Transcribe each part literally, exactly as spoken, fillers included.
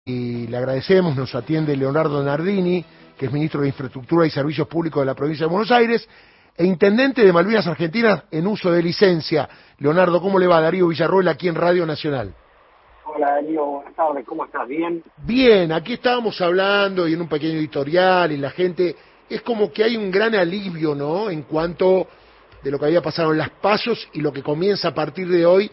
y le agradecemos, nos atiende Leonardo Nardini, que es ministro de Infraestructura y Servicios Públicos de la provincia de Buenos Aires, e intendente de Malvinas Argentinas en uso de licencia. Leonardo, ¿cómo le va? Darío Villarroel, aquí en Radio Nacional. Hola Darío, buenas tardes, ¿cómo estás? ¿Bien? Bien, aquí estábamos hablando y en un pequeño editorial y la gente, es como que hay un gran alivio, ¿no?, en cuanto de lo que había pasado en las pasos y lo que comienza a partir de hoy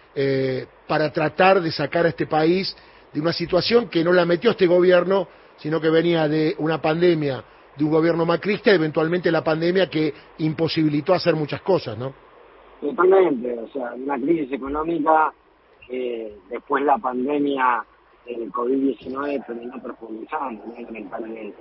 eh, para tratar de sacar a este país de una situación que no la metió este gobierno, sino que venía de una pandemia, de un gobierno macrista y eventualmente la pandemia que imposibilitó hacer muchas cosas, ¿no? Totalmente, o sea, una crisis económica que después la pandemia del COVID diecinueve terminó profundizando, ¿no?, lamentablemente.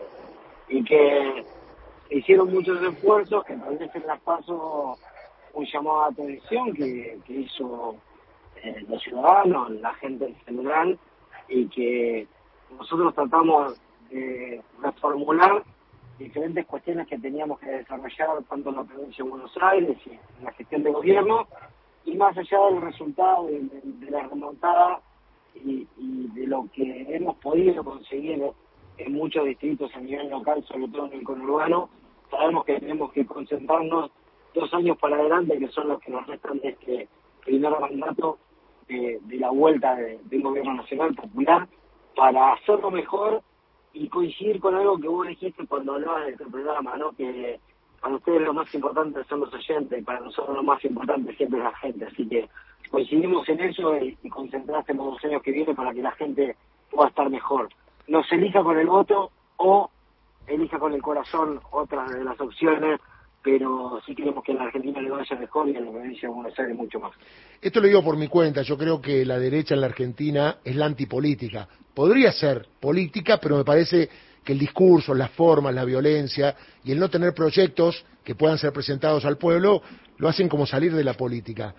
Y que se hicieron muchos esfuerzos que tal vez en las paso un llamado de atención que, que hizo eh, los ciudadanos, la gente en general, y que nosotros tratamos de reformular diferentes cuestiones que teníamos que desarrollar tanto en la provincia de Buenos Aires y en la gestión de gobierno, y más allá del resultado de, de, de la remontada y, y de lo que hemos podido conseguir en muchos distritos a nivel local, sobre todo en el conurbano, sabemos que tenemos que concentrarnos dos años para adelante, que son los que nos restan de este primer mandato de, de la vuelta de, de un gobierno nacional popular, para hacerlo mejor y coincidir con algo que vos dijiste cuando hablabas de este programa, ¿no?, que para ustedes lo más importante son los oyentes, y para nosotros lo más importante siempre es la gente, así que coincidimos en eso y, y concentrarse en los dos años que vienen para que la gente pueda estar mejor. Nos elija con el voto o elija con el corazón, otras de las opciones, pero sí queremos que a la Argentina le vaya mejor y a la provincia de Buenos Aires mucho más. Esto lo digo por mi cuenta, yo creo que la derecha en la Argentina es la antipolítica. Podría ser política, pero me parece que el discurso, las formas, la violencia y el no tener proyectos que puedan ser presentados al pueblo, lo hacen como salir de la política.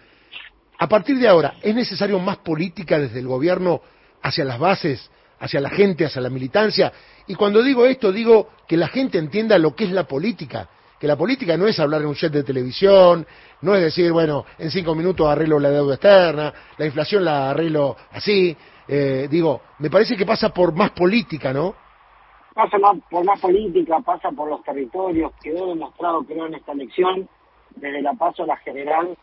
A partir de ahora, ¿es necesario más política desde el gobierno hacia las bases, hacia la gente, hacia la militancia? Y cuando digo esto, digo que la gente entienda lo que es la política, que la política no es hablar en un set de televisión, no es decir, bueno, en cinco minutos arreglo la deuda externa, la inflación la arreglo así, eh, digo, me parece que pasa por más política, ¿no? Pasa más, por más política, pasa por los territorios, quedó demostrado, creo, en esta elección, desde la PASO a la general,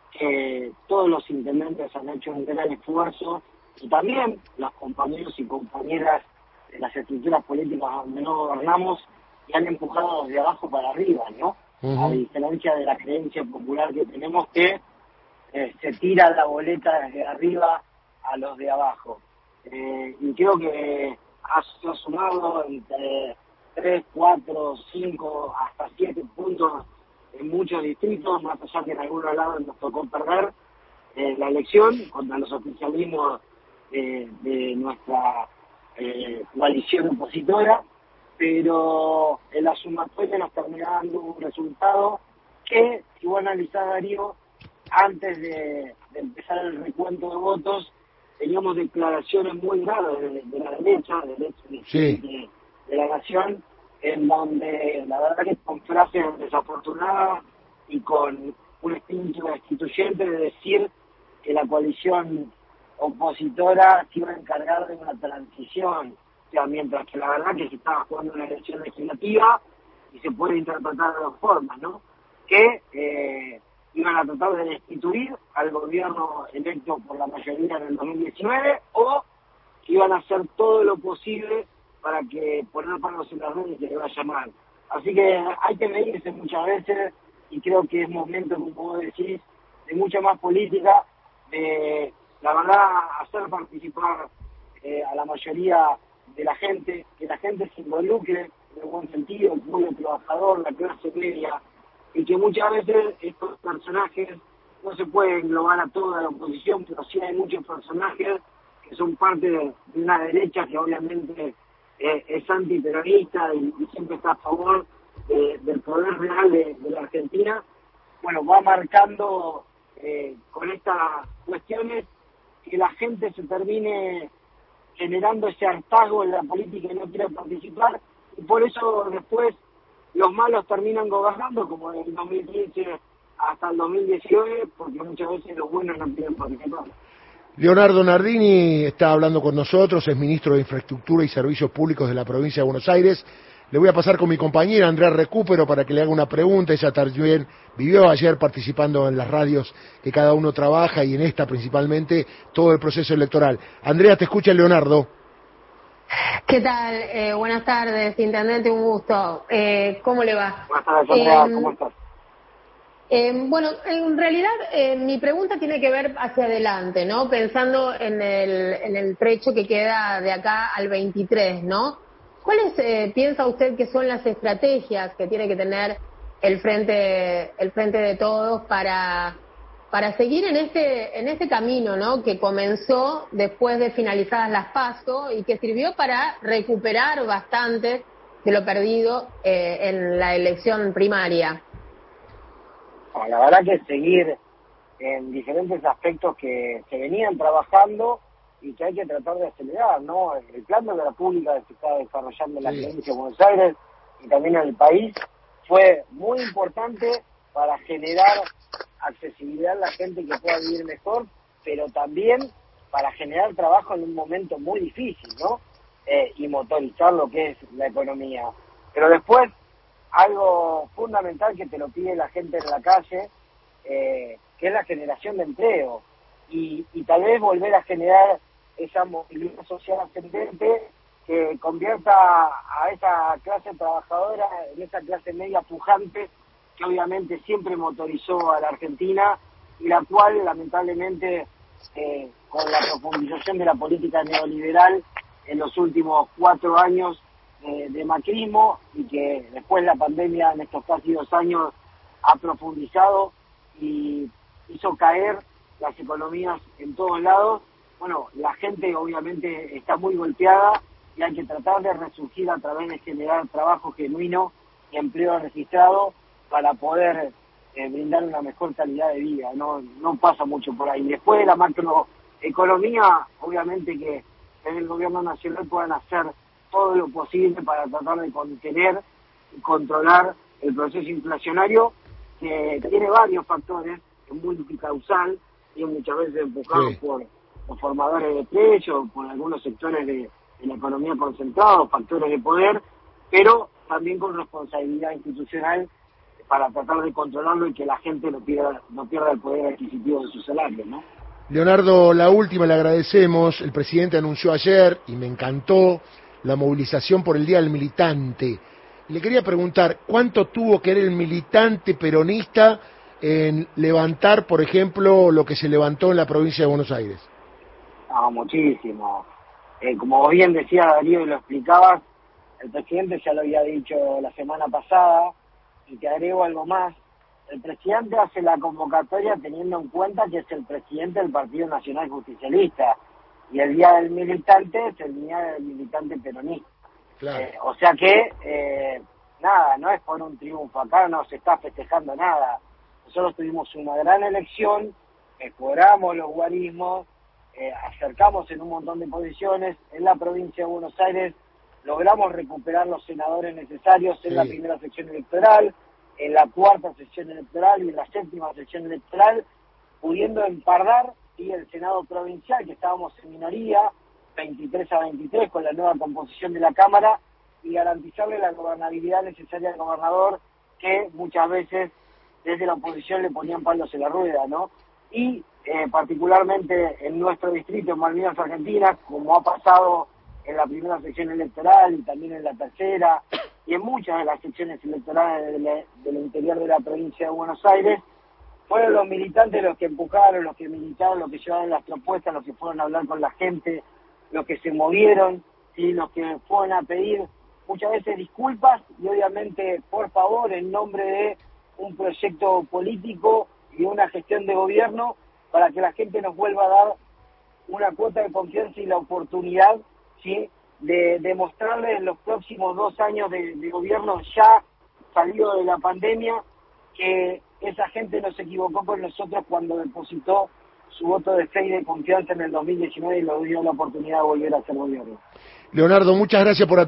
que todos los intendentes han hecho un gran esfuerzo, y también los compañeros y compañeras de las estructuras políticas donde no gobernamos, y han empujado desde abajo para arriba, ¿no? Uh-huh. A diferencia de la creencia popular que tenemos que eh, se tira la boleta desde arriba a los de abajo. Eh, y creo que ha sumado entre tres, cuatro, cinco, hasta siete puntos en muchos distritos, más allá que en algunos lados nos tocó perder eh, la elección contra los oficialismos eh, de nuestra eh, coalición opositora, pero en la sumatoria nos termina dando un resultado que, si vos analizás, Darío, antes de, de empezar el recuento de votos, teníamos declaraciones muy graves de, de la derecha, de, derecha sí. de, de la nación, en donde la verdad que con frases desafortunadas y con un espíritu destituyente de decir que la coalición opositora se iba a encargar de una transición, o sea, mientras que la verdad que se estaba jugando una elección legislativa y se puede interpretar de dos formas, ¿no? Que eh, iban a tratar de destituir al gobierno electo por la mayoría en el dos mil diecinueve, o que iban a hacer todo lo posible para que poner palos en las redes y que le vaya mal. Así que hay que medirse muchas veces, y creo que es momento, como vos decís, de mucha más política, de, la verdad, hacer participar eh, a la mayoría de la gente, que la gente se involucre en el buen sentido, el pueblo trabajador, la clase media, y que muchas veces estos personajes no se pueden englobar a toda la oposición, pero sí hay muchos personajes que son parte de, de una derecha que obviamente eh, es antiperonista y, y siempre está a favor de, del poder real de, de la Argentina. Bueno, va marcando eh, con estas cuestiones que la gente se termine generando ese hartazgo en la política y no quiere participar, y por eso después los malos terminan gobernando, como en el dos mil quince hasta el dos mil diecinueve, porque muchas veces los buenos no quieren participar. Leonardo Nardini está hablando con nosotros, es ministro de Infraestructura y Servicios Públicos de la provincia de Buenos Aires. Le voy a pasar con mi compañera Andrea Recupero para que le haga una pregunta. Ella también vivió ayer participando en las radios que cada uno trabaja y en esta principalmente todo el proceso electoral. Andrea, te escucha Leonardo. ¿Qué tal? Eh, buenas tardes, intendente, un gusto. Eh, ¿Cómo le va? Buenas tardes, Andrea, Eh, ¿cómo estás? Eh, bueno, en realidad eh, mi pregunta tiene que ver hacia adelante, ¿no? Pensando en el, en el trecho que queda de acá al veintitrés, ¿no? ¿Cuáles eh, piensa usted que son las estrategias que tiene que tener el frente, el frente de todos para, para seguir en este, en este camino, ¿no? Que comenzó después de finalizadas las PASO y que sirvió para recuperar bastante de lo perdido eh, en la elección primaria? No, la verdad que seguir en diferentes aspectos que se venían trabajando y que hay que tratar de acelerar, ¿no? El plan de obra pública que se está desarrollando en la Sí. provincia de Buenos Aires y también en el país fue muy importante para generar accesibilidad a la gente que pueda vivir mejor, pero también para generar trabajo en un momento muy difícil, ¿no? Eh, y motorizar lo que es la economía. Pero después, algo fundamental que te lo pide la gente en la calle, eh, que es la generación de empleo y, y tal vez volver a generar esa movilidad social ascendente que convierta a esa clase trabajadora en esa clase media pujante que obviamente siempre motorizó a la Argentina y la cual lamentablemente eh, con la profundización de la política neoliberal en los últimos cuatro años Eh, de macrismo y que después la pandemia en estos casi dos años ha profundizado y hizo caer las economías en todos lados. Bueno, la gente obviamente está muy golpeada y hay que tratar de resurgir a través de generar trabajo genuino y empleo registrado para poder eh, brindar una mejor calidad de vida. No, no pasa mucho por ahí. Después de la macroeconomía, obviamente que en el gobierno nacional puedan hacer todo lo posible para tratar de contener y controlar el proceso inflacionario que tiene varios factores, es multicausal y muchas veces empujado sí. por los formadores de precios, por algunos sectores de, de la economía concentrada, factores de poder, pero también con responsabilidad institucional para tratar de controlarlo y que la gente no pierda, no pierda el poder adquisitivo de su salario, ¿no? Leonardo, la última le agradecemos. El presidente anunció ayer, y me encantó, la movilización por el Día del Militante. Le quería preguntar, ¿cuánto tuvo que ver el militante peronista en levantar, por ejemplo, lo que se levantó en la provincia de Buenos Aires? No, muchísimo. Eh, como bien decía Darío y lo explicabas, el presidente ya lo había dicho la semana pasada, y te agrego algo más. El presidente hace la convocatoria teniendo en cuenta que es el presidente del Partido Nacional Justicialista, y el Día del Militante es el Día del Militante Peronista. Claro. Eh, o sea que, eh, nada, no es por un triunfo, acá no se está festejando nada. Nosotros tuvimos una gran elección, mejoramos los guarismos, eh, acercamos en un montón de posiciones, en la provincia de Buenos Aires logramos recuperar los senadores necesarios en sí. la primera sección electoral, en la cuarta sección electoral y en la séptima sección electoral, pudiendo empardar y el Senado provincial, que estábamos en minoría, veintitrés a veintitrés, con la nueva composición de la Cámara, y garantizarle la gobernabilidad necesaria al gobernador, que muchas veces desde la oposición le ponían palos en la rueda, ¿no? Y eh, particularmente en nuestro distrito, en Malvinas Argentinas, como ha pasado en la primera sección electoral y también en la tercera, y en muchas de las secciones electorales del, del interior de la provincia de Buenos Aires, fueron los militantes los que empujaron, los que militaron, los que llevaron las propuestas, los que fueron a hablar con la gente, los que se movieron, ¿sí? Los que fueron a pedir muchas veces disculpas y obviamente, por favor, en nombre de un proyecto político y una gestión de gobierno, para que la gente nos vuelva a dar una cuota de confianza y la oportunidad, ¿sí?, de demostrarle en los próximos dos años de, de gobierno ya salido de la pandemia que esa gente no se equivocó con nosotros cuando depositó su voto de fe y de confianza en el dos mil diecinueve y nos dio la oportunidad de volver a ser gobierno. Leonardo, muchas gracias por